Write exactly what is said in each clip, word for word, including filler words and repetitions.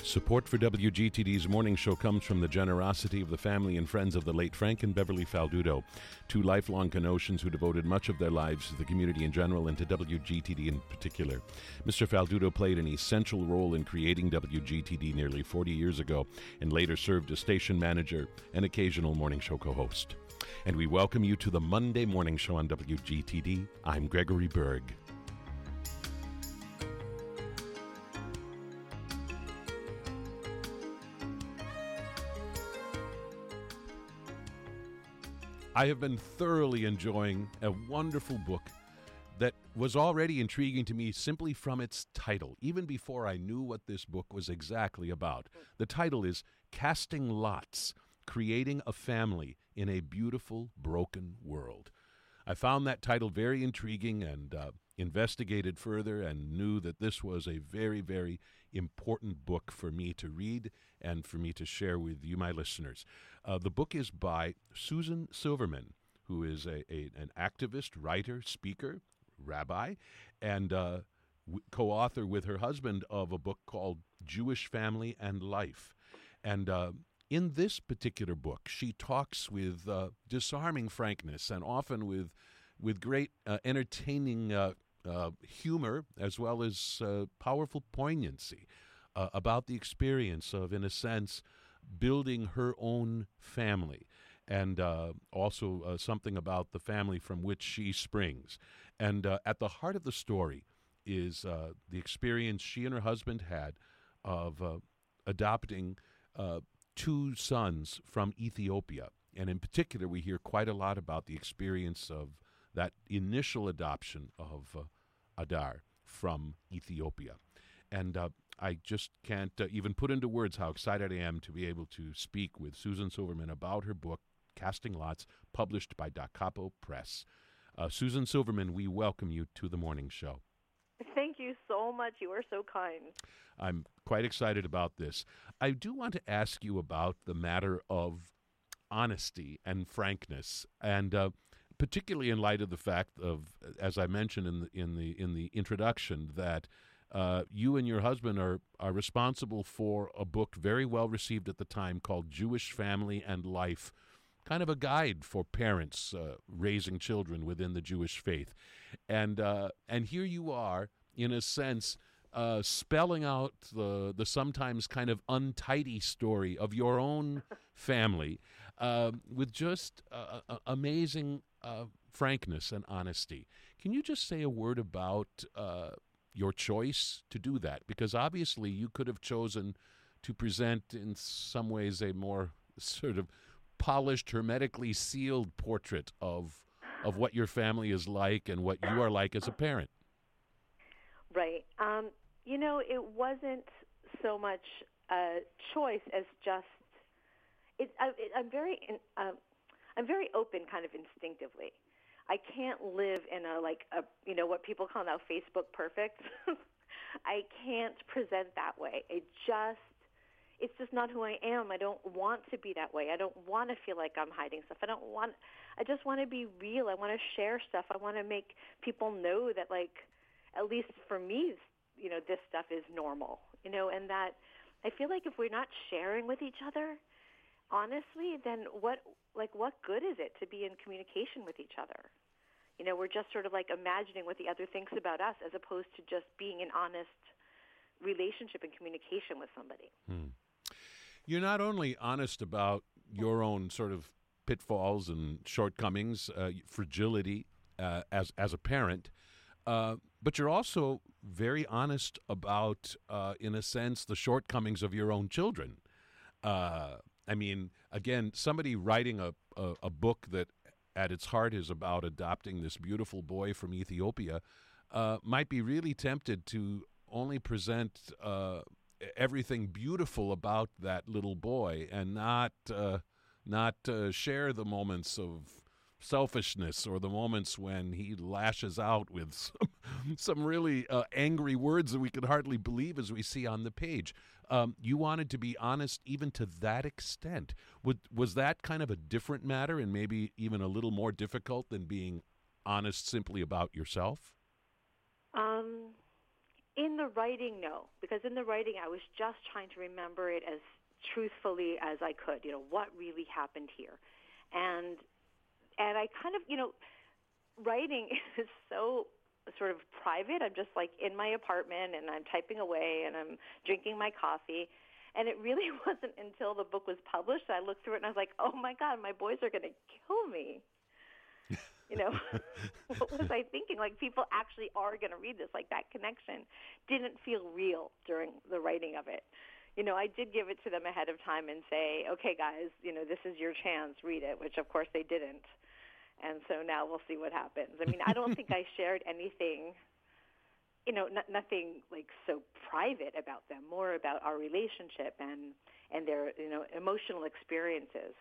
Support for W G T D's morning show comes from the generosity of the family and friends of the late Frank and Beverly Faldudo, two lifelong Canossians who devoted much of their lives to the community in general and to W G T D in particular. Mister Faldudo played an essential role in creating W G T D nearly forty years ago and later served as station manager and occasional morning show co-host. And we welcome you to the Monday Morning Show on W G T D. I'm Gregory Berg. I have been thoroughly enjoying a wonderful book that was already intriguing to me simply from its title, even before I knew what this book was exactly about. The title is Casting Lots, Creating a Family in a Beautiful, Broken World. I found that title very intriguing and uh, investigated further and knew that this was a very, very important book for me to read and for me to share with you, my listeners. Uh, the book is by Susan Silverman, who is a, a an activist, writer, speaker, rabbi, and uh, w- co-author with her husband of a book called Jewish Family and Life. And uh, in this particular book, she talks with uh, disarming frankness and often with with great uh, entertaining uh, uh, humor as well as uh, powerful poignancy uh, about the experience of, in a sense, building her own family, and uh, also uh, something about the family from which she springs. And uh, at the heart of the story is uh, the experience she and her husband had of uh, adopting uh, two sons from Ethiopia. And in particular, we hear quite a lot about the experience of that initial adoption of uh, Adar from Ethiopia. And uh, I just can't uh, even put into words how excited I am to be able to speak with Susan Silverman about her book, Casting Lots, published by Da Capo Press. Uh, Susan Silverman, we welcome you to the morning show. Thank you so much. You are so kind. I'm quite excited about this. I do want to ask you about the matter of honesty and frankness, and uh, particularly in light of the fact of, as I mentioned in the in the in the introduction, that uh, you and your husband are are responsible for a book very well received at the time called Jewish Family and Life, kind of a guide for parents uh, raising children within the Jewish faith, and uh, and here you are, in a sense, uh, spelling out the the sometimes kind of untidy story of your own family uh, with just uh, uh, amazing uh, frankness and honesty. Can you just say a word about uh, your choice to do that? Because obviously you could have chosen to present in some ways a more sort of polished, hermetically sealed portrait of of what your family is like and what you are like as a parent. Right. Um, you know, it wasn't so much a choice as just it. I, it I'm very, in, um, I'm very open, kind of instinctively. I can't live in a like a you know what people call now Facebook perfect. I can't present that way. It just. It's just not who I am. I don't want to be that way. I don't want to feel like I'm hiding stuff. I don't want, I just want to be real. I want to share stuff. I want to make people know that, like, at least for me, you know, this stuff is normal, you know, and that I feel like if we're not sharing with each other, honestly, then what, like, what good is it to be in communication with each other? You know, we're just sort of like imagining what the other thinks about us as opposed to just being in honest relationship and communication with somebody. Hmm. You're not only honest about your own sort of pitfalls and shortcomings, uh, fragility uh, as as a parent, uh, but you're also very honest about, uh, in a sense, the shortcomings of your own children. Uh, I mean, again, somebody writing a, a, a book that at its heart is about adopting this beautiful boy from Ethiopia uh, might be really tempted to only present uh, everything beautiful about that little boy and not uh, not uh, share the moments of selfishness or the moments when he lashes out with some, some really uh, angry words that we could hardly believe as we see on the page. Um, you wanted to be honest even to that extent. Would, was that kind of a different matter and maybe even a little more difficult than being honest simply about yourself? Um. In the writing, no, because in the writing, I was just trying to remember it as truthfully as I could. You know, what really happened here, and and I kind of, you know, writing is so sort of private. I'm just like in my apartment and I'm typing away and I'm drinking my coffee. And it really wasn't until the book was published that I looked through it and I was like, oh my God, my boys are going to kill me. You know, what was I thinking? Like, people actually are going to read this. Like, that connection didn't feel real during the writing of it. You know, I did give it to them ahead of time and say, okay, guys, you know, this is your chance, read it, which of course they didn't. And so now we'll see what happens. I mean, I don't think I shared anything, you know, n- nothing like so private about them, more about our relationship and, and their, you know, emotional experiences.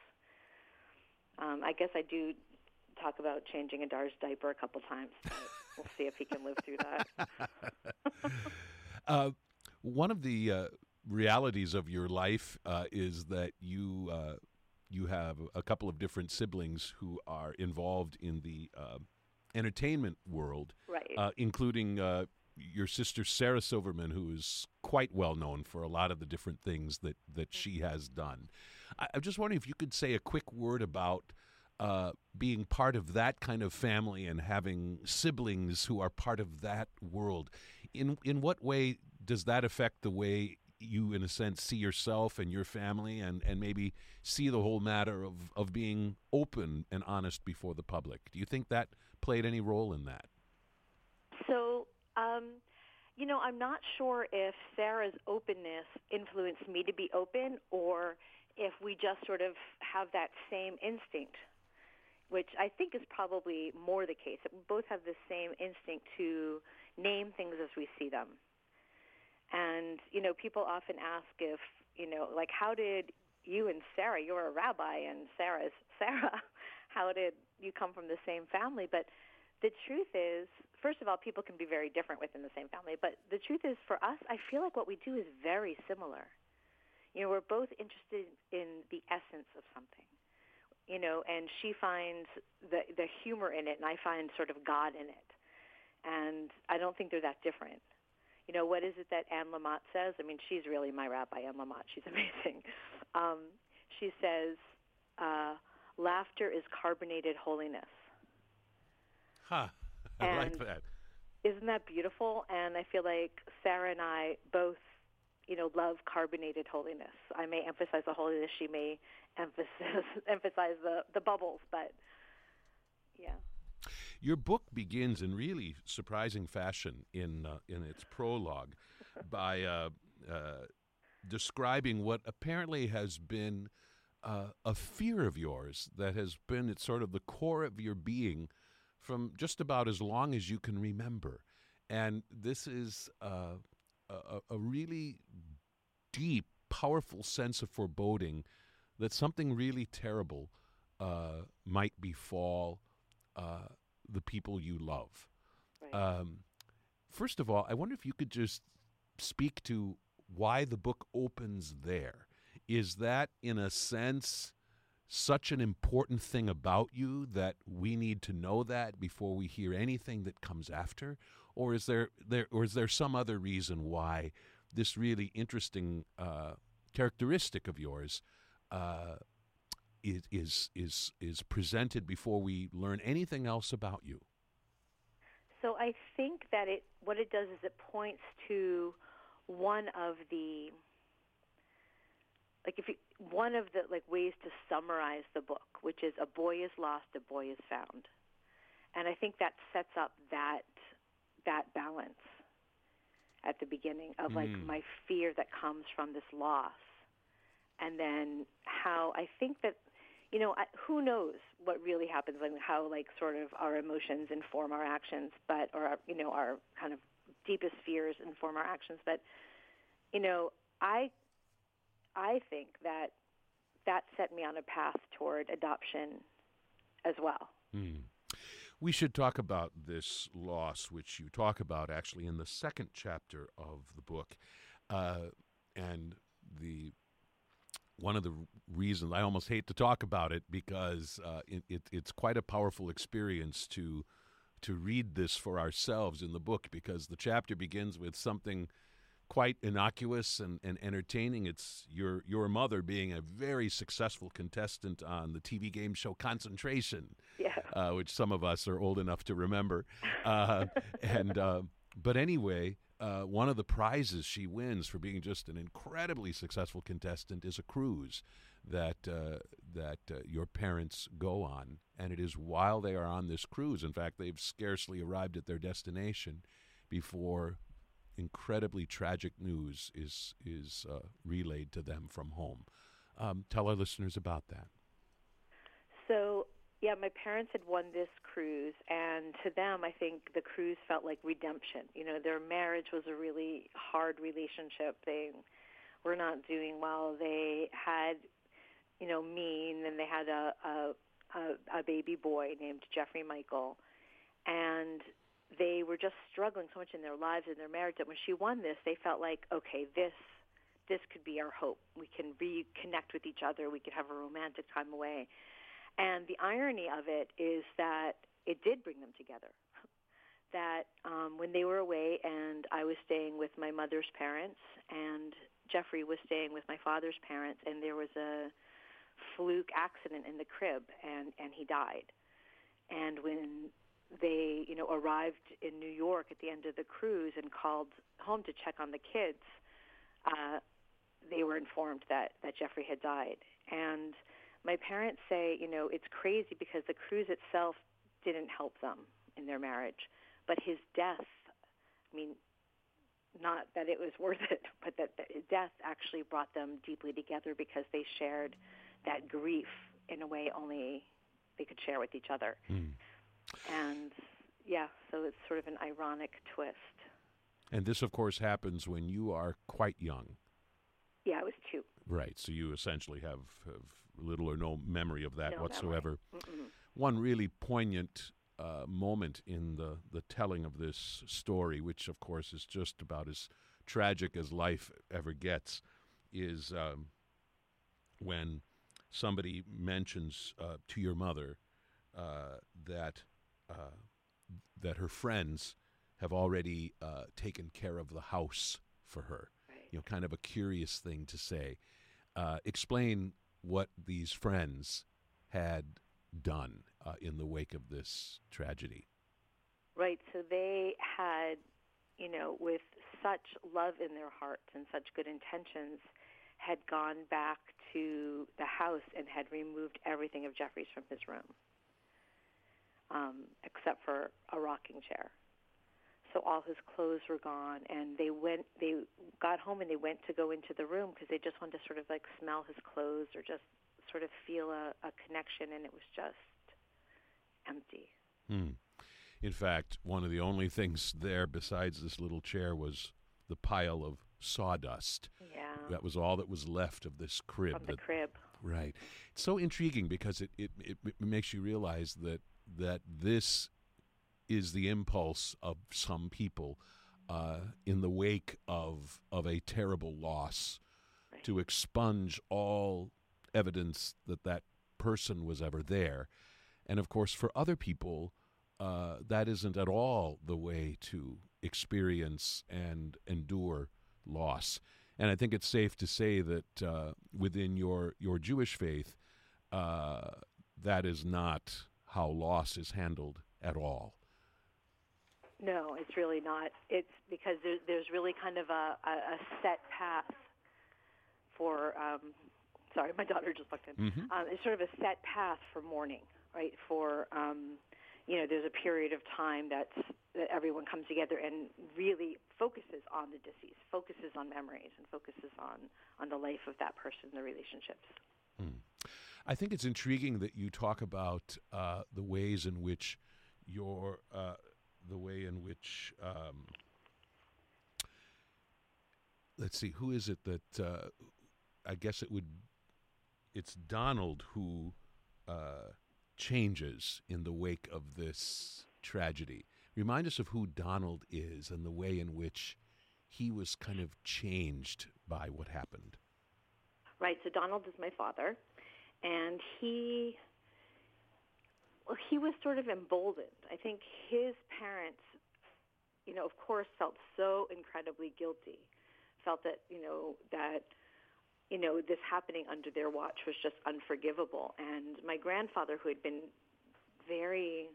Um, I guess I do talk about changing Adar's diaper a couple times, but we'll see if he can live through that. uh, one of the uh, realities of your life uh, is that you uh, you have a couple of different siblings who are involved in the uh, entertainment world, right? Uh, including uh, your sister Sarah Silverman, who is quite well known for a lot of the different things that, that she has done. I, I'm just wondering if you could say a quick word about uh, being part of that kind of family and having siblings who are part of that world. In in what way does that affect the way you, in a sense, see yourself and your family, and, and maybe see the whole matter of, of being open and honest before the public? Do you think that played any role in that? So, um, you know, I'm not sure if Sarah's openness influenced me to be open or if we just sort of have that same instinct, which I think is probably more the case. We both have the same instinct to name things as we see them. And, you know, people often ask if, you know, like, how did you and Sarah, you're a rabbi and Sarah's Sarah, how did you come from the same family? But the truth is, first of all, people can be very different within the same family. But the truth is, for us, I feel like what we do is very similar. You know, we're both interested in the essence of something, you know, and she finds the, the humor in it, and I find sort of God in it. And I don't think they're that different. You know, what is it that Anne Lamott says? I mean, she's really my rabbi, Anne Lamott. She's amazing. Um, she says, uh, laughter is carbonated holiness. Huh. I and like that. Isn't that beautiful? And I feel like Sarah and I both, you know, love carbonated holiness. I may emphasize the holiness. She may emphasize, emphasize the, the bubbles, but yeah. Your book begins in really surprising fashion in uh, in its prologue by uh, uh, describing what apparently has been uh, a fear of yours that has been at sort of the core of your being from just about as long as you can remember. And this is uh, a, a really deep, powerful sense of foreboding that something really terrible uh, might befall uh, the people you love. Right. Um, first of all, I wonder if you could just speak to why the book opens there. Is that, in a sense, such an important thing about you that we need to know that before we hear anything that comes after? Or is there, there, or is there some other reason why this really interesting uh, characteristic of yours uh, is, is is is presented before we learn anything else about you? So I think that it what it does is it points to one of the like if you, one of the like ways to summarize the book, which is a boy is lost, a boy is found, and I think that sets up that that balance at the beginning of like Mm. my fear that comes from this loss, and then how I think that. You know, I, who knows what really happens, like how, like, sort of our emotions inform our actions, but, or, our, you know, our kind of deepest fears inform our actions. But, you know, I, I think that that set me on a path toward adoption as well. Mm. We should talk about this loss, which you talk about actually in the second chapter of the book, uh, and the one of the reasons I almost hate to talk about it because uh, it, it, it's quite a powerful experience to to read this for ourselves in the book, because the chapter begins with something quite innocuous and, and entertaining. It's your your mother being a very successful contestant on the T V game show Concentration, Yeah. uh, which some of us are old enough to remember. Uh, and uh, but anyway, uh, one of the prizes she wins for being just an incredibly successful contestant is a cruise that uh, that uh, your parents go on, and it is while they are on this cruise. In fact, they've scarcely arrived at their destination before incredibly tragic news is is uh, relayed to them from home. Um, tell our listeners about that. So, yeah, my parents had won this cruise, and to them, I think the cruise felt like redemption. You know, their marriage was a really hard relationship. They were not doing well. They had, you know, me, and then they had a, a, a, a baby boy named Jeffrey Michael, and they were just struggling so much in their lives and their marriage that when she won this, they felt like, okay, this this could be our hope. We can reconnect with each other. We could have a romantic time away. And the irony of it is that it did bring them together. That um, when they were away and I was staying with my mother's parents and Jeffrey was staying with my father's parents, and there was a fluke accident in the crib, and, and he died. And when they, you know, arrived in New York at the end of the cruise and called home to check on the kids, uh, they were informed that, that Jeffrey had died. And my parents say, you know, it's crazy because the cruise itself didn't help them in their marriage, but his death, I mean, not that it was worth it, but that, that his death actually brought them deeply together because they shared that grief in a way only they could share with each other. Mm. And, yeah, so it's sort of an ironic twist. And this, of course, happens when you are quite young. Yeah, I was two. Right, so you essentially have, have little or no memory of that No whatsoever. memory. One really poignant uh, moment in the, the telling of this story, which, of course, is just about as tragic as life ever gets, is um, when somebody mentions uh, to your mother uh, that uh, that her friends have already uh, taken care of the house for her. Right. You know, kind of a curious thing to say. Uh, explain what these friends had done uh, in the wake of this tragedy. Right. So they had, you know, with such love in their hearts and such good intentions, had gone back to the house and had removed everything of Jeffrey's from his room, um, except for a rocking chair. So all his clothes were gone, and they went. They got home and they went to go into the room because they just wanted to sort of like smell his clothes or just sort of feel a, a connection, and it was just empty. Hmm. In fact, one of the only things there besides this little chair was the pile of sawdust. Yeah. That was all that was left of this crib. From the that, crib. Right. It's so intriguing because it, it, it, it makes you realize that that this is the impulse of some people uh, in the wake of of a terrible loss, Right. to expunge all evidence that that person was ever there. And of course, for other people, uh, that isn't at all the way to experience and endure loss. And I think it's safe to say that uh, within your, your Jewish faith, uh, that is not how loss is handled at all. No, it's really not. It's because there, there's really kind of a, a, a set path for, um, sorry, my daughter just walked in. Mm-hmm. Um, it's sort of a set path for mourning, right? For, um, you know, there's a period of time that's, that everyone comes together and really focuses on the deceased, focuses on memories, and focuses on, on the life of that person, the relationships. Mm. I think it's intriguing that you talk about uh, the ways in which your, uh, the way in which, um, let's see, who is it that, uh, I guess it would, it's Donald who uh, changes in the wake of this tragedy. Remind us of who Donald is and the way in which he was kind of changed by what happened. Right, so Donald is my father, and he well, he was sort of emboldened. I think his parents, you know, of course, felt so incredibly guilty, felt that, you know, that, you know, this happening under their watch was just unforgivable. And my grandfather, who had been very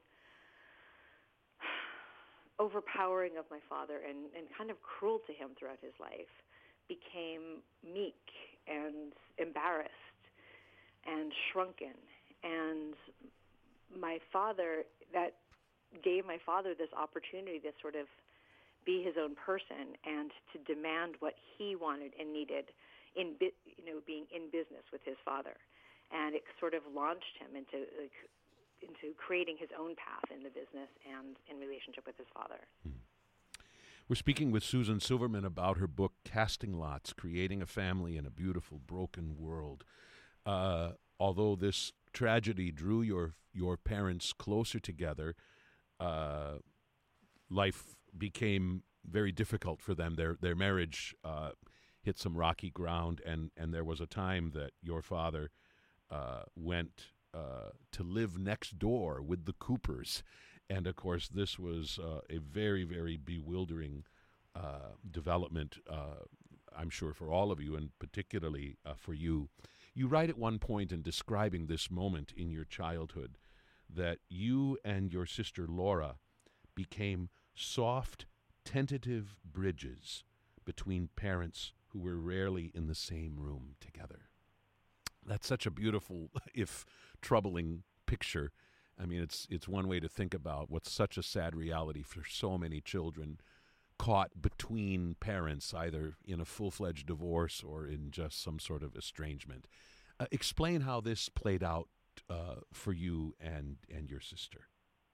overpowering of my father and, and kind of cruel to him throughout his life, became meek and embarrassed and shrunken. And my father, that gave my father this opportunity to sort of be his own person and to demand what he wanted and needed in, you know, being in business with his father. And it sort of launched him into like, into creating his own path in the business and in relationship with his father. Hmm. We're speaking with Susan Silverman about her book, Casting Lots, Creating a Family in a Beautiful Broken World. Uh, although this tragedy drew your your parents closer together, uh, life became very difficult for them. Their their marriage uh, hit some rocky ground, and, and there was a time that your father uh, went uh, to live next door with the Coopers. And, of course, this was uh, a very, very bewildering uh, development, uh, I'm sure, for all of you, and particularly uh, for you. You write at one point in describing this moment in your childhood that you and your sister Laura became soft, tentative bridges between parents who were rarely in the same room together. That's such a beautiful, if troubling, picture. I mean, it's it's one way to think about what's such a sad reality for so many children caught between parents, either in a full-fledged divorce or in just some sort of estrangement. Uh, explain how this played out uh, for you and, and your sister.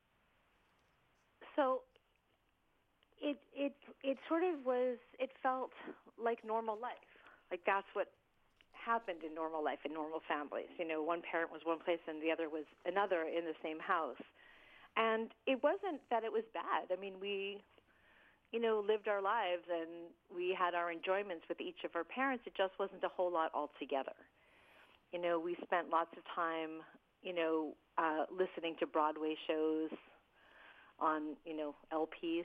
So it it it sort of was, it felt like normal life. Like that's what happened in normal life, in normal families. You know, one parent was one place and the other was another in the same house. And it wasn't that it was bad. I mean, we, you know, lived our lives and we had our enjoyments with each of our parents. It just wasn't a whole lot altogether. You know, we spent lots of time, you know, uh, listening to Broadway shows on, you know, L Ps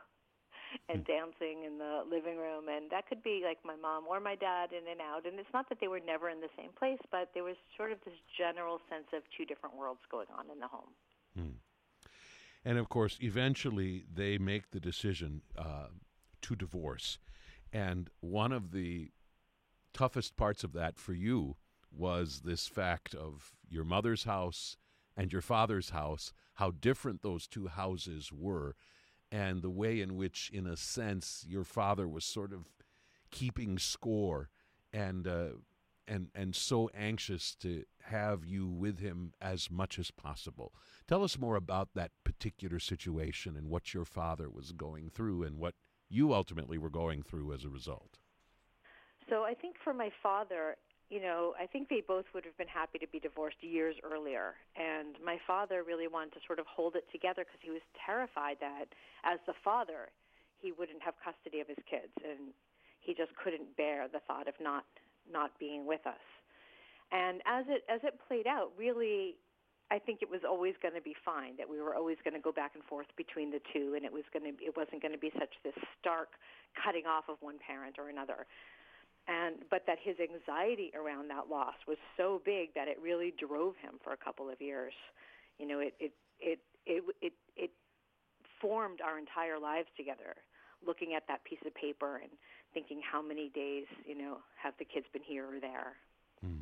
and dancing in the living room. And that could be like my mom or my dad in and out. And it's not that they were never in the same place, but there was sort of this general sense of two different worlds going on in the home. Hmm. And, of course, eventually they make the decision uh, to divorce. And one of the toughest parts of that for you was this fact of your mother's house and your father's house, how different those two houses were, and the way in which, in a sense, your father was sort of keeping score and uh, and and so anxious to have you with him as much as possible. Tell us more about that particular situation and what your father was going through and what you ultimately were going through as a result. So I think for my father, you know, I think they both would have been happy to be divorced years earlier. And my father really wanted to sort of hold it together because he was terrified that as the father, he wouldn't have custody of his kids. And he just couldn't bear the thought of not not being with us. And as it as it played out, really, I think it was always going to be fine, that we were always going to go back and forth between the two, and it was going to it wasn't going to be such this stark cutting off of one parent or another. And but that his anxiety around that loss was so big that it really drove him for a couple of years. You know, it it it it it, it formed our entire lives together, looking at that piece of paper and thinking how many days, you know, have the kids been here or there. Hmm.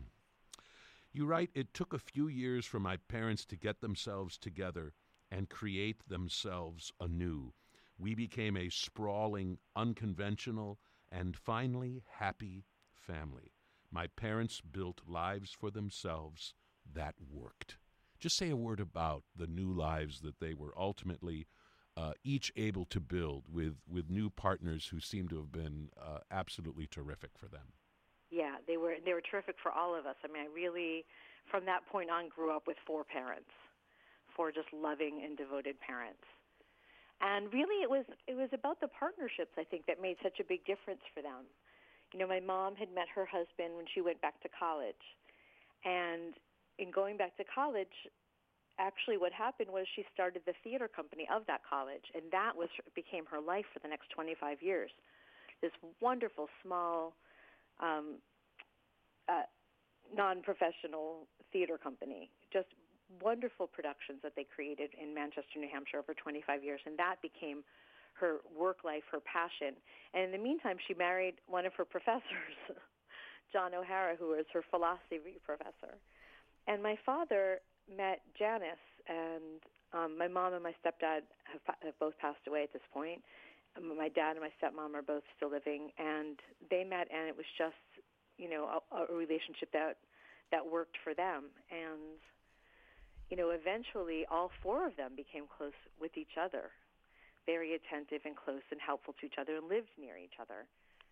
You write, it took a few years for my parents to get themselves together and create themselves anew. We became a sprawling, unconventional, and finally happy family. My parents built lives for themselves that worked. Just say a word about the new lives that they were ultimately uh, each able to build with, with new partners who seem to have been uh, absolutely terrific for them. Yeah, they were they were terrific for all of us. I mean, I really, from that point on, grew up with four parents, four just loving and devoted parents. And really, it was it was about the partnerships, I think, that made such a big difference for them. You know, my mom had met her husband when she went back to college. And in going back to college, actually what happened was she started the theater company of that college, and that was became her life for the next twenty-five years. This wonderful, small, um, uh, non-professional theater company, just wonderful productions that they created in Manchester, New Hampshire over twenty-five years, and that became her work life, her passion. And in the meantime, she married one of her professors, John O'Hara, who was her philosophy professor. And my father met Janice, and um, my mom and my stepdad have, have both passed away at this point. Um, My dad and my stepmom are both still living, and they met, and it was just, you know, a, a relationship that that worked for them. And, you know, eventually all four of them became close with each other, very attentive and close and helpful to each other, and lived near each other.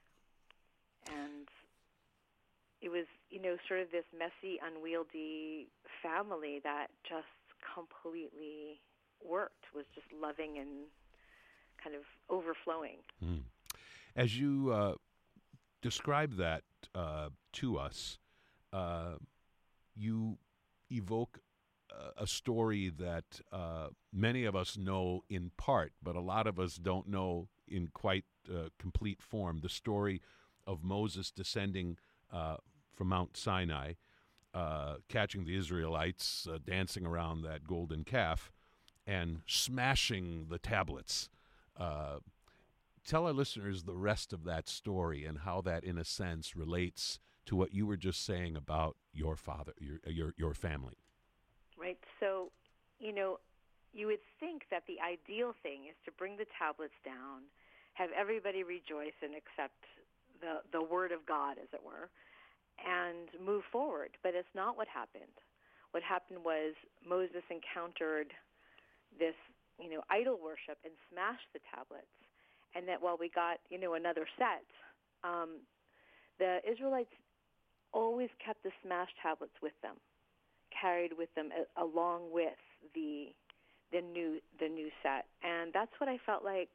And it was, you know, sort of this messy, unwieldy family that just completely worked, was just loving and kind of overflowing. Mm. As you uh, describe that uh, to us, uh, you evoke a story that uh, many of us know in part, but a lot of us don't know in quite uh, complete form. The story of Moses descending uh, from Mount Sinai, uh, catching the Israelites uh, dancing around that golden calf, and smashing the tablets. Uh, tell our listeners the rest of that story and how that, in a sense, relates to what you were just saying about your father, your your, your family. Right. So, you know, you would think that the ideal thing is to bring the tablets down, have everybody rejoice and accept the, the word of God, as it were, and move forward. But it's not what happened. What happened was Moses encountered this, you know, idol worship and smashed the tablets. And that while we got, you know, another set, um, the Israelites always kept the smashed tablets with them, carried with them a, along with the the new the new set. And that's what I felt like,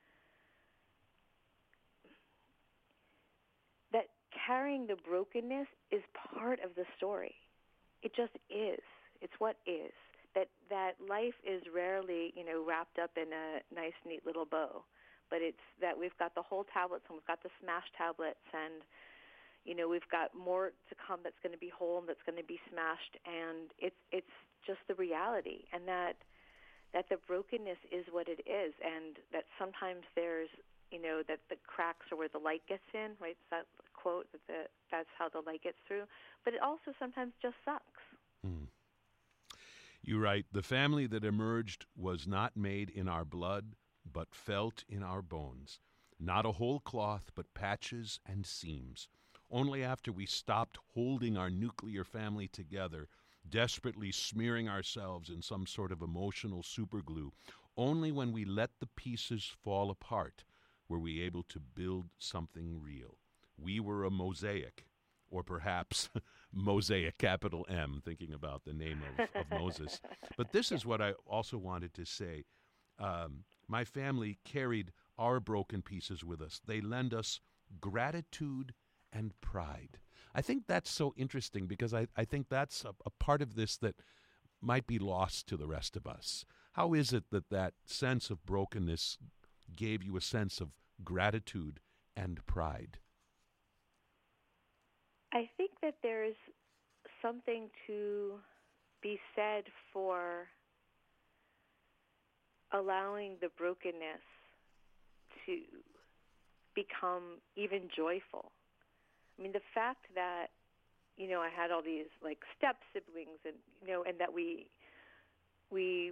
that carrying the brokenness is part of the story. It just is. It's what is. That that life is rarely, you know, wrapped up in a nice, neat little bow. But it's that we've got the whole tablets, and we've got the smashed tablets, and, you know, we've got more to come that's going to be whole and that's going to be smashed. And it's it's just the reality, and that that the brokenness is what it is, and that sometimes there's, you know, that the cracks are where the light gets in, right? It's that quote, that the, that's how the light gets through. But it also sometimes just sucks. Hmm. You write, the family that emerged was not made in our blood, but felt in our bones. Not a whole cloth, but patches and seams. Only after we stopped holding our nuclear family together, desperately smearing ourselves in some sort of emotional superglue, only when we let the pieces fall apart were we able to build something real. We were a mosaic, or perhaps Mosaic, capital M, thinking about the name of, of Moses. But this is what I also wanted to say. Um, my family carried our broken pieces with us. They lend us gratitude and pride. I think that's so interesting, because I, I think that's a, a part of this that might be lost to the rest of us. How is it that that sense of brokenness gave you a sense of gratitude and pride? I think that there's something to be said for allowing the brokenness to become even joyful. I mean, the fact that, you know, I had all these like step siblings, and, you know, and that we, we,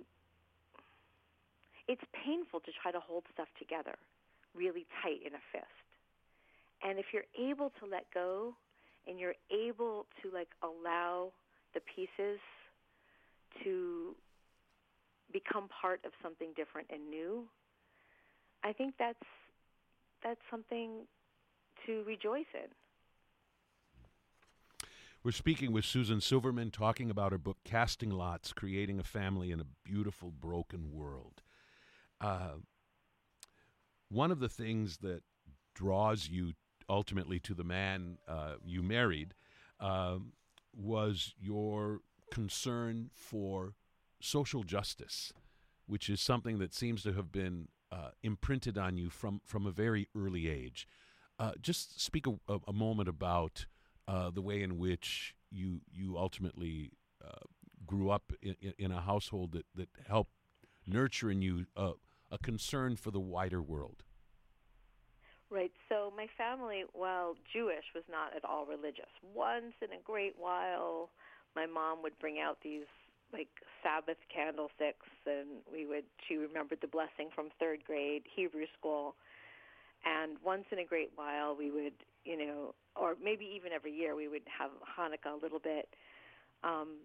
it's painful to try to hold stuff together really tight in a fist. And if you're able to let go, and you're able to like allow the pieces to become part of something different and new, I think that's that's something to rejoice in. We're speaking with Susan Silverman, talking about her book, Casting Lots, Creating a Family in a Beautiful Broken World. Uh, one of the things that draws you ultimately to the man uh, you married um, was your concern for social justice, which is something that seems to have been uh, imprinted on you from, from a very early age. Uh, just speak a, a, a moment about uh, the way in which you you ultimately uh, grew up in, in a household that, that helped nurture in you uh, a concern for the wider world. Right. So my family, while Jewish, was not at all religious. Once in a great while, my mom would bring out these like Sabbath candlesticks, and we would. She remembered the blessing from third grade Hebrew school, and once in a great while, we would, you know, or maybe even every year, we would have Hanukkah a little bit. Um,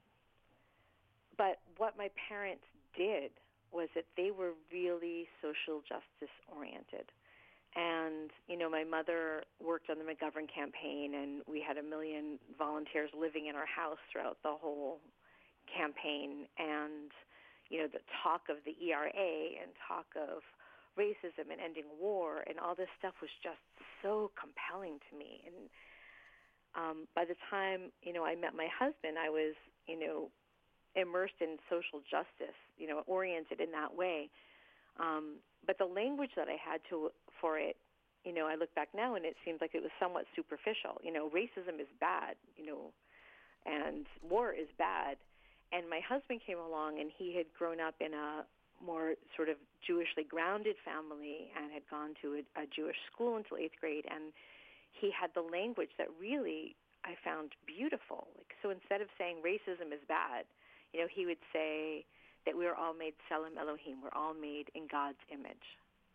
but what my parents did was that they were really social justice oriented. And, you know, my mother worked on the McGovern campaign, and we had a million volunteers living in our house throughout the whole campaign. And, you know, the talk of the E R A and talk of racism and ending war and all this stuff was just so compelling to me. And um, by the time, you know, I met my husband, I was, you know, immersed in social justice, you know, oriented in that way. Um, but the language that I had to for it, you know, I look back now and it seems like it was somewhat superficial. You know, racism is bad, you know, and war is bad. And my husband came along, and he had grown up in a more sort of Jewishly grounded family and had gone to a, a Jewish school until eighth grade. And he had the language that really I found beautiful. Like, so instead of saying racism is bad, you know, he would say that we are all made Tselem Elohim. We're all made in God's image.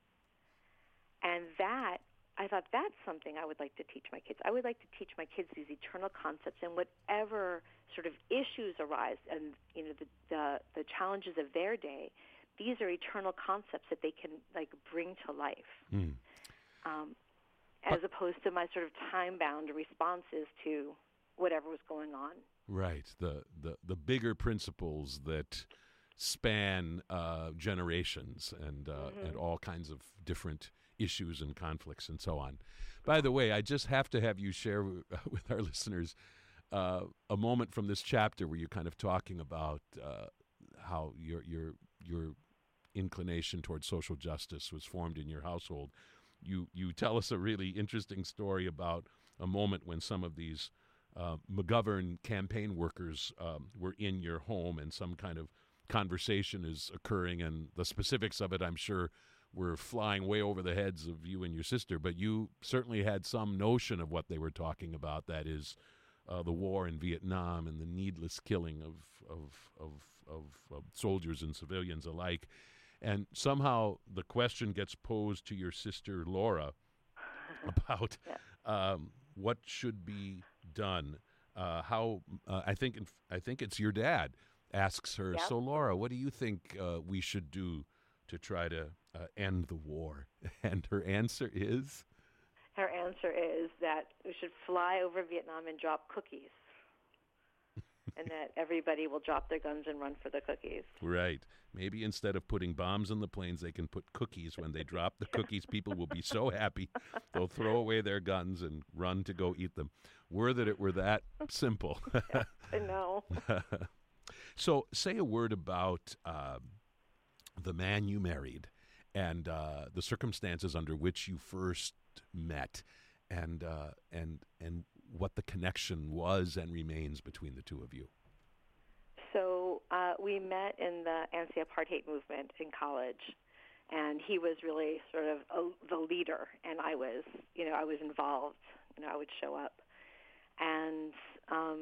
And that, I thought that's something I would like to teach my kids. I would like to teach my kids these eternal concepts, and whatever sort of issues arise and, you know, the, the, the challenges of their day, these are eternal concepts that they can, like, bring to life. Mm. Um, as but, opposed to my sort of time-bound responses to whatever was going on. Right. The, the, the bigger principles that span uh, generations and uh, mm-hmm. and all kinds of different issues and conflicts and so on. By the way, I just have to have you share w- with our listeners uh, a moment from this chapter where you're kind of talking about uh, how your your your inclination towards social justice was formed in your household. You you tell us a really interesting story about a moment when some of these uh, McGovern campaign workers um, were in your home and some kind of conversation is occurring, and the specifics of it, I'm sure, were flying way over the heads of you and your sister, but you certainly had some notion of what they were talking about, that is uh, the war in Vietnam and the needless killing of of, of of of soldiers and civilians alike. And somehow the question gets posed to your sister Laura about yeah. um, what should be done. Uh, how uh, I think I think it's your dad asks her, yep. So Laura, what do you think uh, we should do to try to uh, end the war? And her answer is? Her answer is that we should fly over Vietnam and drop cookies. And that everybody will drop their guns and run for the cookies. Right. Maybe instead of putting bombs on the planes, they can put cookies. When they drop the cookies, people will be so happy, they'll throw away their guns and run to go eat them. Were that it were that simple. Yes, I know. So say a word about uh, the man you married and uh, the circumstances under which you first met, and uh, and and what the connection was and remains between the two of you. So uh, we met in the anti-apartheid movement in college, and he was really sort of a, the leader, and I was, you know, I was involved. You know, I would show up, and um,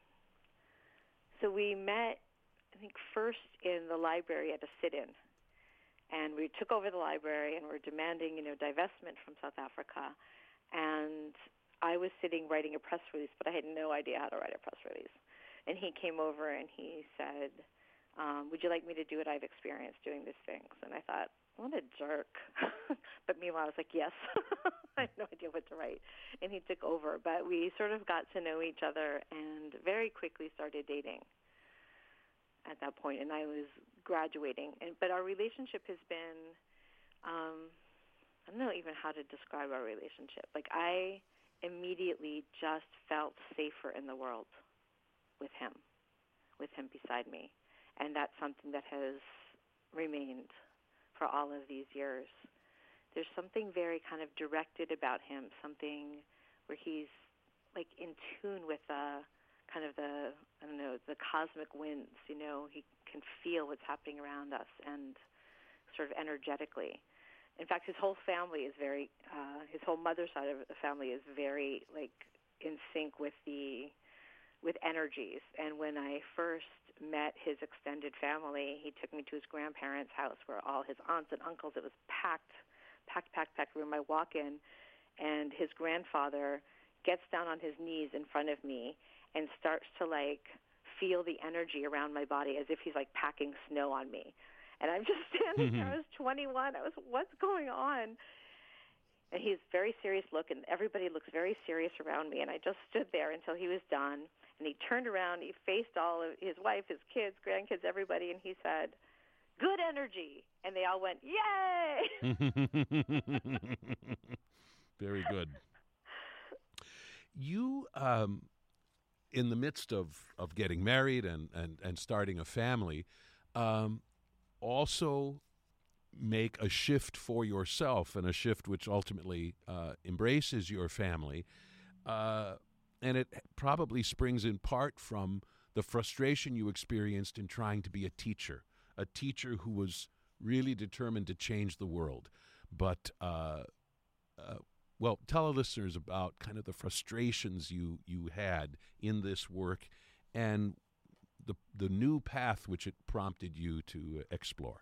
so we met, I think, first in the library at a sit-in, and we took over the library and were demanding, you know, divestment from South Africa, and I was sitting writing a press release, but I had no idea how to write a press release. And he came over and he said, um, would you like me to do what I've experienced doing these things? And I thought, what a jerk. But meanwhile, I was like, yes. I had no idea what to write. And he took over. But we sort of got to know each other and very quickly started dating at that point. And I was graduating. And, but our relationship has been, um, I don't know even how to describe our relationship. Like, I immediately just felt safer in the world with him, with him beside me. And that's something that has remained for all of these years. There's something very kind of directed about him, something where he's like in tune with the kind of the, I don't know, the cosmic winds, you know, he can feel what's happening around us and sort of energetically. In fact, his whole family is very, uh, his whole mother's side of the family is very like in sync with the, with energies. And when I first met his extended family, he took me to his grandparents' house where all his aunts and uncles, it was packed, packed, packed, packed room. I walk in, and his grandfather gets down on his knees in front of me and starts to like feel the energy around my body as if he's like packing snow on me. And I'm just standing Mm-hmm. there. I was twenty-one. I was, what's going on? And he's very serious look, and everybody looks very serious around me. And I just stood there until he was done. And he turned around, he faced all of his wife, his kids, grandkids, everybody, and he said, "Good energy." And they all went, "Yay!" Very good. You, um, in the midst of, of getting married and, and, and starting a family, um, also make a shift for yourself, and a shift which ultimately uh, embraces your family. Uh, and it probably springs in part from the frustration you experienced in trying to be a teacher, a teacher who was really determined to change the world. But, uh, uh, well, tell our listeners about kind of the frustrations you, you had in this work and the the new path which it prompted you to explore.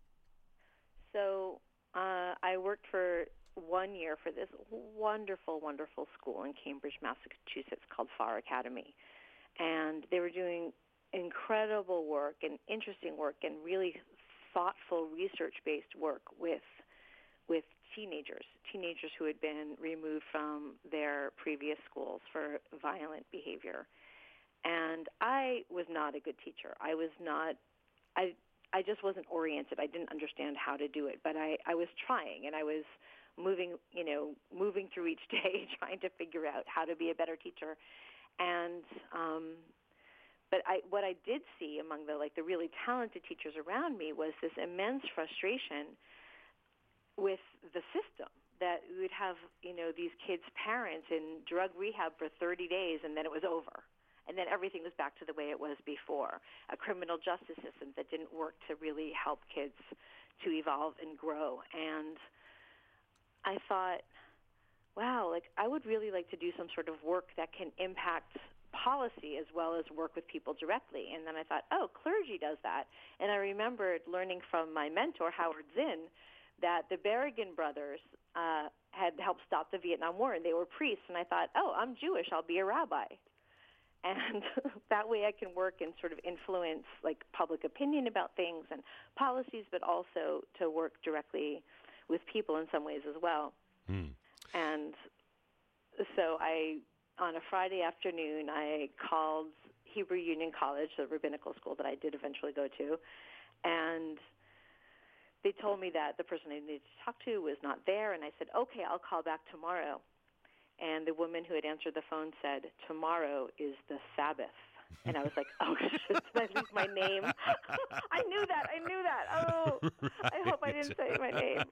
So uh, I worked for one year for this wonderful, wonderful school in Cambridge, Massachusetts called Farr Academy. And they were doing incredible work and interesting work and really thoughtful research-based work with with teenagers, teenagers who had been removed from their previous schools for violent behavior. And I was not a good teacher. I was not, I I just wasn't oriented. I didn't understand how to do it, but I, I was trying, and I was moving, you know, moving through each day, trying to figure out how to be a better teacher. And, um, but I, what I did see among the, like, the really talented teachers around me was this immense frustration with the system, that we would have, you know, these kids' parents in drug rehab for thirty days, and then it was over. And then everything was back to the way it was before, a criminal justice system that didn't work to really help kids to evolve and grow. And I thought, wow, like I would really like to do some sort of work that can impact policy as well as work with people directly. And then I thought, oh, clergy does that. And I remembered learning from my mentor, Howard Zinn, that the Berrigan brothers uh, had helped stop the Vietnam War, and they were priests. And I thought, oh, I'm Jewish, I'll be a rabbi. And that way I can work and sort of influence like public opinion about things and policies, but also to work directly with people in some ways as well. Mm. And so I, on a Friday afternoon, I called Hebrew Union College, the rabbinical school that I did eventually go to, and they told me that the person I needed to talk to was not there, and I said, okay, I'll call back tomorrow. And the woman who had answered the phone said, tomorrow is the Sabbath. And I was like, oh, shit, did I leave my name? I knew that. I knew that. Oh, right. I hope I didn't say my name.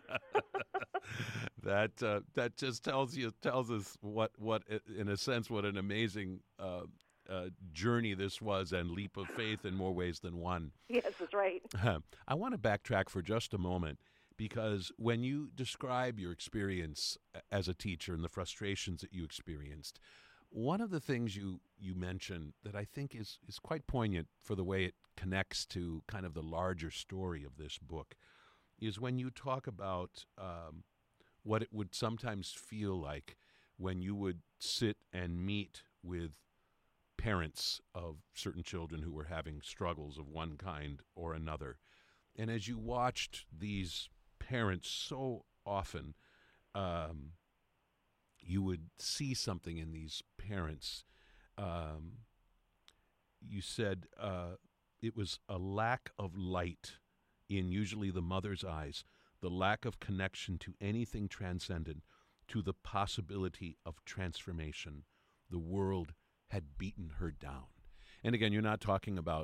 that uh, that just tells you tells us what, what in a sense, what an amazing uh, uh, journey this was, and leap of faith in more ways than one. Yes, that's right. I want to backtrack for just a moment, because when you describe your experience as a teacher and the frustrations that you experienced, one of the things you, you mentioned that I think is, is quite poignant for the way it connects to kind of the larger story of this book is when you talk about um, what it would sometimes feel like when you would sit and meet with parents of certain children who were having struggles of one kind or another. And as you watched these parents so often, um, you would see something in these parents. Um, you said uh, it was a lack of light in usually the mother's eyes, the lack of connection to anything transcendent, to the possibility of transformation. The world had beaten her down. And again, you're not talking about a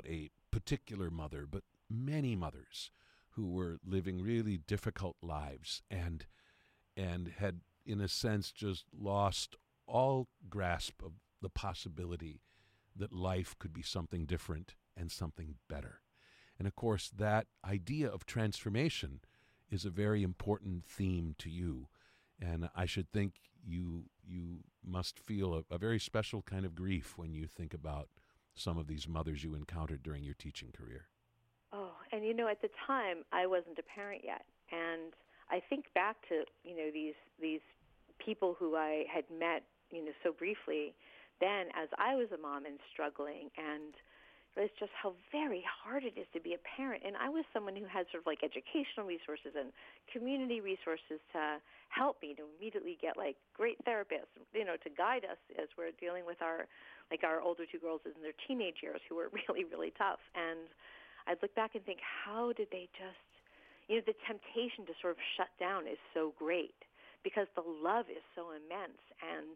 particular mother, but many mothers who were living really difficult lives and and had, in a sense, just lost all grasp of the possibility that life could be something different and something better. And of course, that idea of transformation is a very important theme to you. And I should think you you must feel a, a very special kind of grief when you think about some of these mothers you encountered during your teaching career. Oh, and you know, at the time, I wasn't a parent yet. And I think back to, you know, these these people who I had met, you know, so briefly then as I was a mom and struggling, and it's just how very hard it is to be a parent. And I was someone who had sort of like educational resources and community resources to help me to immediately get like great therapists, you know, to guide us as we're dealing with our, like our older two girls in their teenage years who were really, really tough. And I'd look back and think, how did they just, you know, the temptation to sort of shut down is so great because the love is so immense. And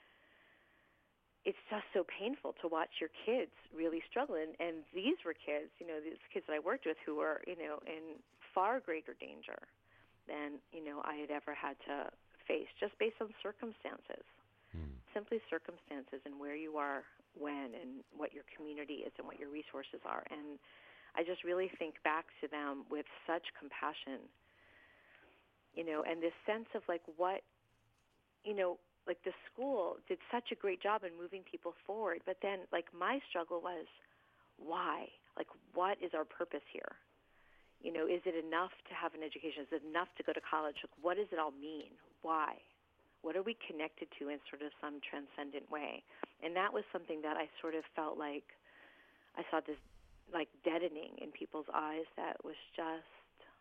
it's just so painful to watch your kids really struggle. And, and these were kids, you know, these kids that I worked with who were, you know, in far greater danger than, you know, I had ever had to face just based on circumstances, mm. simply circumstances and where you are when and what your community is and what your resources are. And I just really think back to them with such compassion, you know, and this sense of like what, you know, like the school did such a great job in moving people forward. But then like my struggle was, why? Like, what is our purpose here? You know, is it enough to have an education? Is it enough to go to college? Like, what does it all mean? Why? What are we connected to in sort of some transcendent way? And that was something that I sort of felt like I saw this like deadening in people's eyes that was just,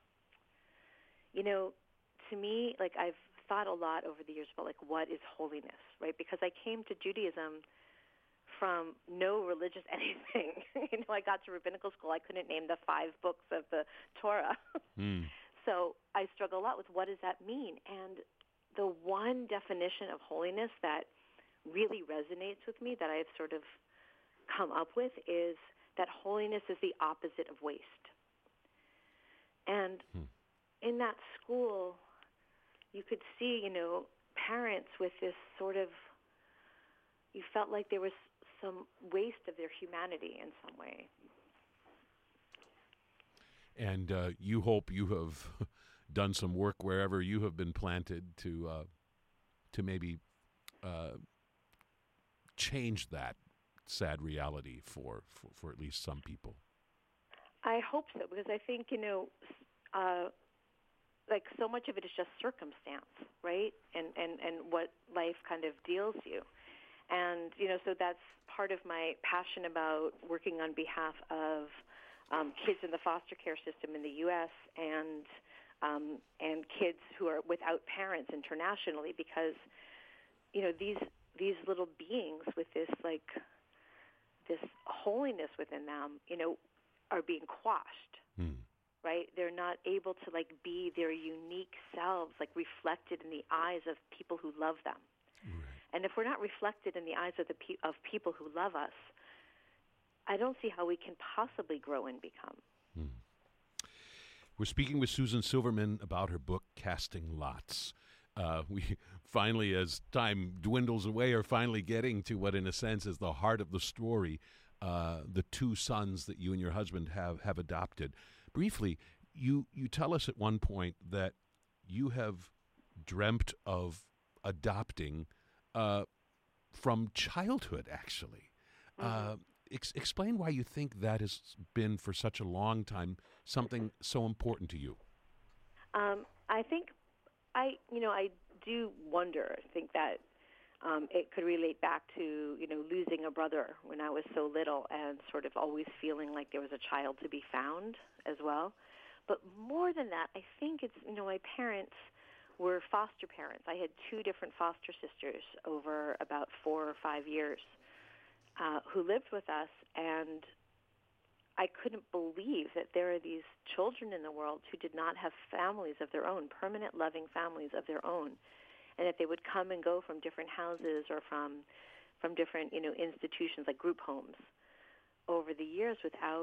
you know, to me, like I've thought a lot over the years about like what is holiness, right? Because I came to Judaism from no religious anything. You know, I got to rabbinical school, I couldn't name the five books of the Torah. Mm. So I struggle a lot with what does that mean? And the one definition of holiness that really resonates with me that I've sort of come up with is that holiness is the opposite of waste. And mm. in that school, you could see, you know, parents with this sort of, you felt like there was some waste of their humanity in some way. And uh, you hope you have done some work wherever you have been planted to uh, to maybe uh, change that sad reality for, for, for at least some people. I hope so, because I think, you know, uh, like so much of it is just circumstance, right? And, and, and what life kind of deals you. And, you know, so that's part of my passion about working on behalf of um, kids in the foster care system in the U S and um, and kids who are without parents internationally, because, you know, these these little beings with this, like, this holiness within them, you know, are being quashed, mm. right? They're not able to, like, be their unique selves, like, reflected in the eyes of people who love them. Right. And if we're not reflected in the eyes of the pe- of people who love us, I don't see how we can possibly grow and become. Hmm. We're speaking with Susan Silverman about her book, Casting Lots. Uh, we finally, as time dwindles away, are finally getting to what, in a sense, is the heart of the story, uh, the two sons that you and your husband have, have adopted. Briefly, you, you tell us at one point that you have dreamt of adopting uh, from childhood, actually. Mm-hmm. Uh, ex- explain why you think that has been, for such a long time, something so important to you. Um, I think I, you know, I do wonder, I think that um, it could relate back to, you know, losing a brother when I was so little and sort of always feeling like there was a child to be found as well. But more than that, I think it's, you know, my parents were foster parents. I had two different foster sisters over about four or five years uh, who lived with us, and I couldn't believe that there are these children in the world who did not have families of their own, permanent, loving families of their own, and that they would come and go from different houses or from from different, you know, institutions like group homes over the years without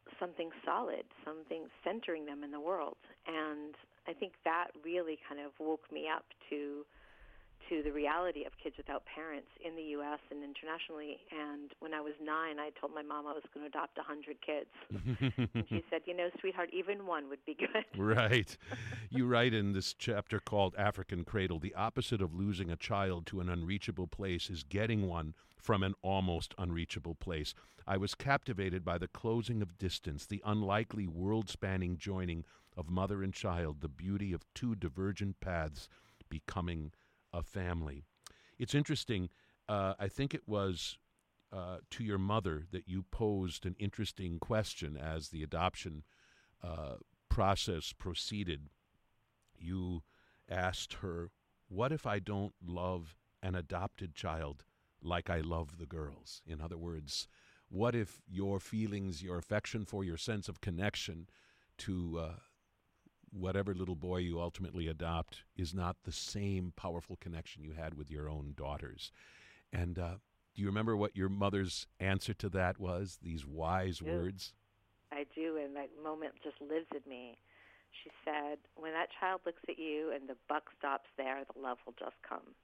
something solid, something centering them in the world. And I think that really kind of woke me up to to the reality of kids without parents in the U S and internationally. And when I was nine, I told my mom I was going to adopt one hundred kids. And she said, you know, sweetheart, even one would be good. Right. You write in this chapter called African Cradle, the opposite of losing a child to an unreachable place is getting one from an almost unreachable place. I was captivated by the closing of distance, the unlikely world-spanning joining of mother and child, the beauty of two divergent paths becoming a family. It's interesting. Uh, I think it was uh, to your mother that you posed an interesting question as the adoption uh, process proceeded. You asked her, what if I don't love an adopted child like I love the girls? In other words, what if your feelings, your affection for, your sense of connection to uh, whatever little boy you ultimately adopt is not the same powerful connection you had with your own daughters? And uh, do you remember what your mother's answer to that was, these wise I do. words? I do, and that moment just lives in me. She said, when that child looks at you and the buck stops there, the love will just come.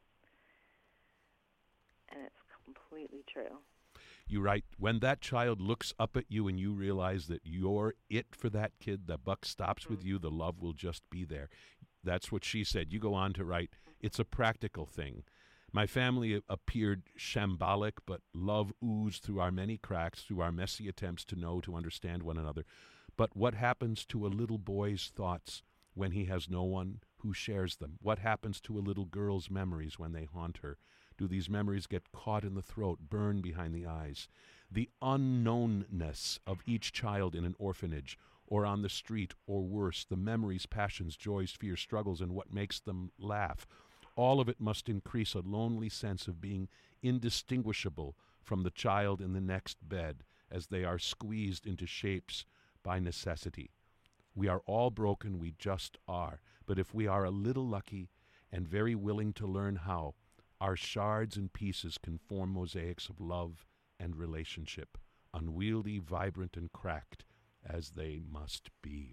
And it's completely true. You write, when that child looks up at you and you realize that you're it for that kid, the buck stops mm-hmm. with you, the love will just be there. That's what she said. You go on to write, it's a practical thing. My family appeared shambolic, but love oozed through our many cracks, through our messy attempts to know, to understand one another. But what happens to a little boy's thoughts when he has no one who shares them? What happens to a little girl's memories when they haunt her? Do these memories get caught in the throat, burn behind the eyes? The unknownness of each child in an orphanage or on the street, or worse, the memories, passions, joys, fears, struggles, and what makes them laugh. All of it must increase a lonely sense of being indistinguishable from the child in the next bed as they are squeezed into shapes by necessity. We are all broken, we just are. But if we are a little lucky and very willing to learn how, our shards and pieces can form mosaics of love and relationship, unwieldy, vibrant, and cracked as they must be.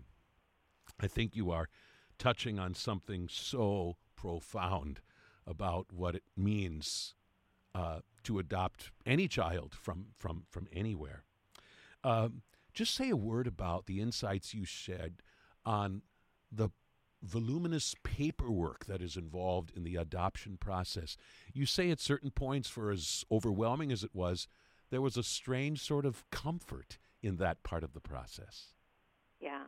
I think you are touching on something so profound about what it means uh, to adopt any child from, from, from anywhere. Um, just say a word about the insights you shed on the voluminous paperwork that is involved in the adoption process. You say at certain points, for as overwhelming as it was, there was a strange sort of comfort in that part of the process. Yeah.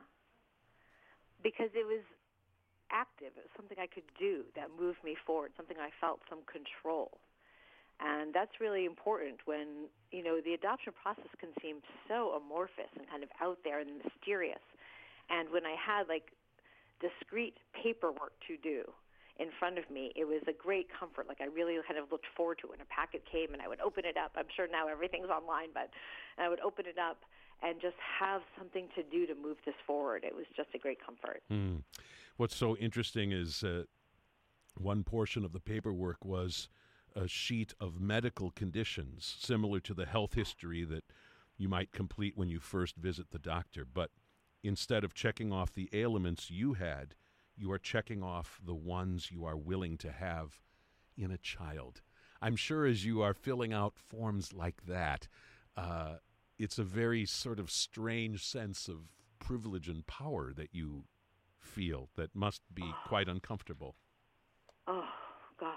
Because it was active. It was something I could do that moved me forward, something I felt some control. And that's really important when, you know, the adoption process can seem so amorphous and kind of out there and mysterious. And when I had, like, discrete paperwork to do in front of me, it was a great comfort. Like, I really kind of looked forward to it when a packet came and I would open it up. I'm sure now everything's online, but I would open it up and just have something to do to move this forward. It was just a great comfort. Hmm. What's so interesting is uh, one portion of the paperwork was a sheet of medical conditions similar to the health history that you might complete when you first visit the doctor. But instead of checking off the ailments you had, you are checking off the ones you are willing to have in a child. I'm sure as you are filling out forms like that, uh, it's a very sort of strange sense of privilege and power that you feel that must be quite uncomfortable. Oh, God.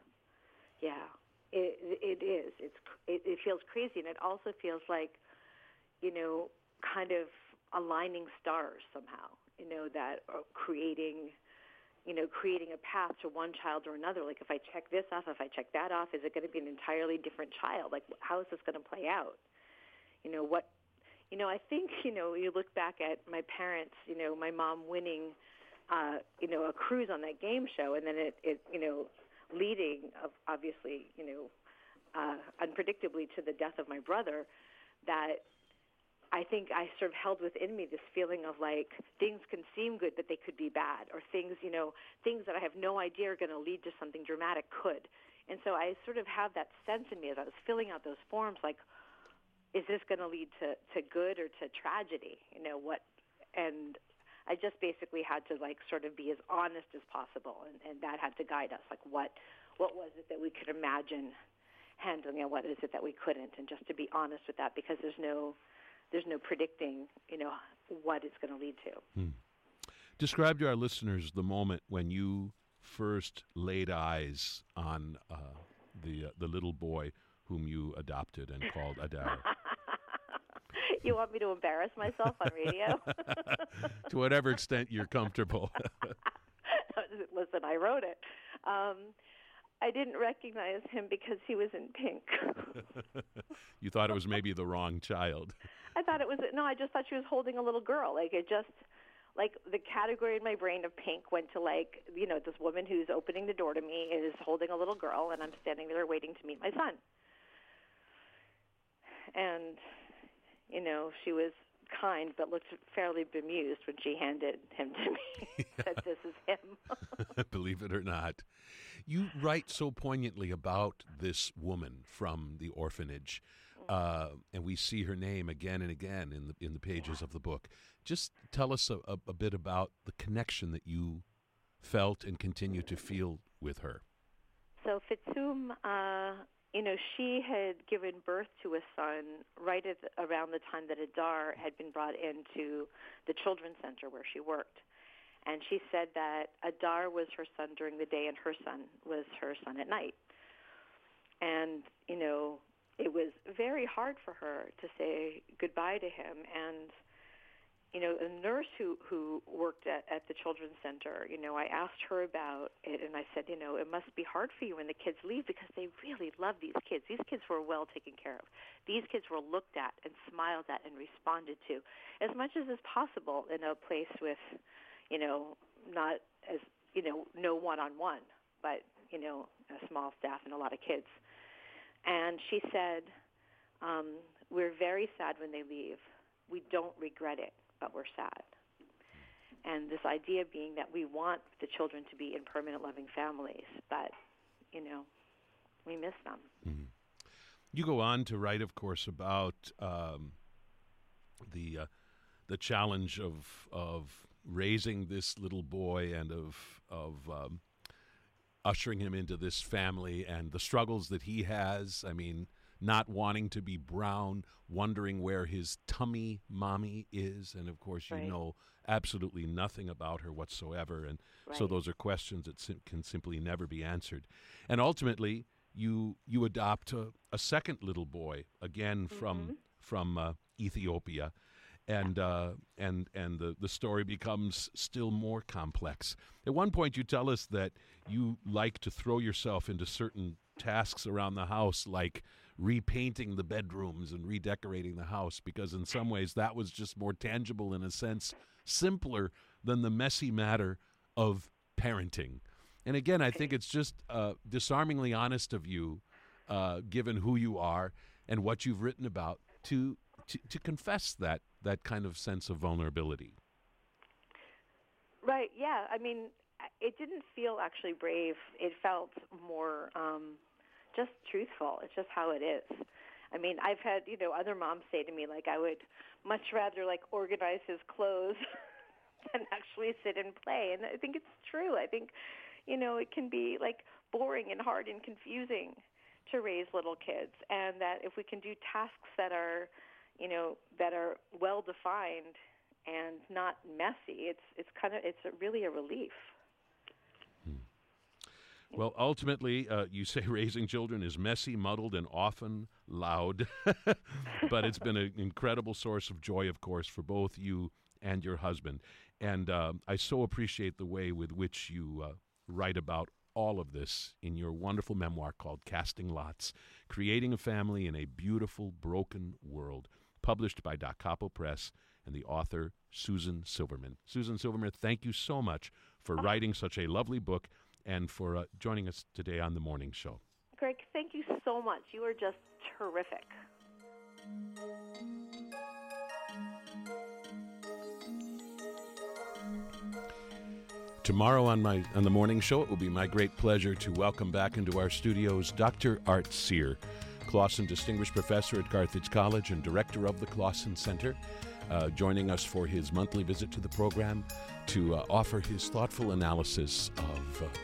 Yeah, it it is. It's it, it feels crazy, and it also feels like, you know, kind of aligning stars somehow. You know, that are creating, you know, creating a path to one child or another. Like, if I check this off, if I check that off, is it going to be an entirely different child? Like, how is this going to play out? You know what? You know, I think, you know, you look back at my parents. You know, my mom winning, uh, you know, a cruise on that game show, and then it, it you know. leading, obviously, you know, uh, unpredictably to the death of my brother, that I think I sort of held within me this feeling of, like, things can seem good, but they could be bad, or things, you know, things that I have no idea are going to lead to something dramatic could. And so I sort of have that sense in me as I was filling out those forms, like, is this going to lead to, to good or to tragedy? You know, what, and I just basically had to, like, sort of be as honest as possible, and, and that had to guide us. Like, what what was it that we could imagine handling, and what is it that we couldn't, and just to be honest with that, because there's no there's no predicting, you know, what it's going to lead to. Hmm. Describe to our listeners the moment when you first laid eyes on uh, the uh, the little boy whom you adopted and called Adar. You want me to embarrass myself on radio? To whatever extent you're comfortable. Listen, I wrote it. Um, I didn't recognize him because he was in pink. You thought it was maybe the wrong child. I thought it was, no, I just thought she was holding a little girl. Like, it just, like, the category in my brain of pink went to, like, you know, this woman who's opening the door to me is holding a little girl, and I'm standing there waiting to meet my son. And, you know, she was kind but looked fairly bemused when she handed him to me. Yeah. Said, "This is him." Believe it or not. You write so poignantly about this woman from the orphanage, uh, and we see her name again and again in the in the pages yeah. of the book. Just tell us a, a, a bit about the connection that you felt and continue to feel with her. So Fitsum, uh, you know, she had given birth to a son right at the, around the time that Adar had been brought into the children's center where she worked. And she said that Adar was her son during the day and her son was her son at night. And, you know, it was very hard for her to say goodbye to him. And, you know, a nurse who, who worked at, at the children's center, you know, I asked her about it, and I said, you know, it must be hard for you when the kids leave because they really love these kids. These kids were well taken care of. These kids were looked at and smiled at and responded to as much as is possible in a place with, you know, not as, you know, no one-on-one, but, you know, a small staff and a lot of kids. And she said, um, we're very sad when they leave. We don't regret it, but we're sad. And this idea being that we want the children to be in permanent loving families, but, you know, we miss them. Mm-hmm. You go on to write, of course, about um, the uh, the challenge of of raising this little boy and of of um, ushering him into this family and the struggles that he has. I mean, not wanting to be brown, wondering where his tummy mommy is. And, of course, you right. know absolutely nothing about her whatsoever. And right. so those are questions that sim- can simply never be answered. And ultimately, you you adopt a, a second little boy, again from mm-hmm. from uh, Ethiopia. And uh, and and the, the story becomes still more complex. At one point, you tell us that you like to throw yourself into certain tasks around the house, like repainting the bedrooms and redecorating the house, because in some ways that was just more tangible, in a sense, simpler than the messy matter of parenting. And again, I think it's just uh, disarmingly honest of you, uh, given who you are and what you've written about, to to, to confess that that kind of sense of vulnerability. Right, yeah. I mean, it didn't feel actually brave. It felt more um, just truthful. It's just how it is. I mean, I've had, you know, other moms say to me, like, I would much rather, like, organize his clothes than actually sit and play. And I think it's true. I think, you know, it can be, like, boring and hard and confusing to raise little kids. And that if we can do tasks that are, you know, that are well-defined and not messy, it's it's kind of, it's a, really a relief. Hmm. Well, ultimately, uh, you say raising children is messy, muddled, and often loud, but it's been an incredible source of joy, of course, for both you and your husband. And uh, I so appreciate the way with which you uh, write about all of this in your wonderful memoir called Casting Lots, Creating a Family in a Beautiful, Broken World, published by Da Capo Press, and the author, Susan Silverman. Susan Silverman, thank you so much for writing such a lovely book and for uh, joining us today on The Morning Show. Greg, thank you so much. You are just terrific. Tomorrow on my on The Morning Show, it will be my great pleasure to welcome back into our studios Doctor Art Cyr, Clausen Distinguished Professor at Carthage College and Director of the Clausen Center, uh, joining us for his monthly visit to the program to uh, offer his thoughtful analysis of uh,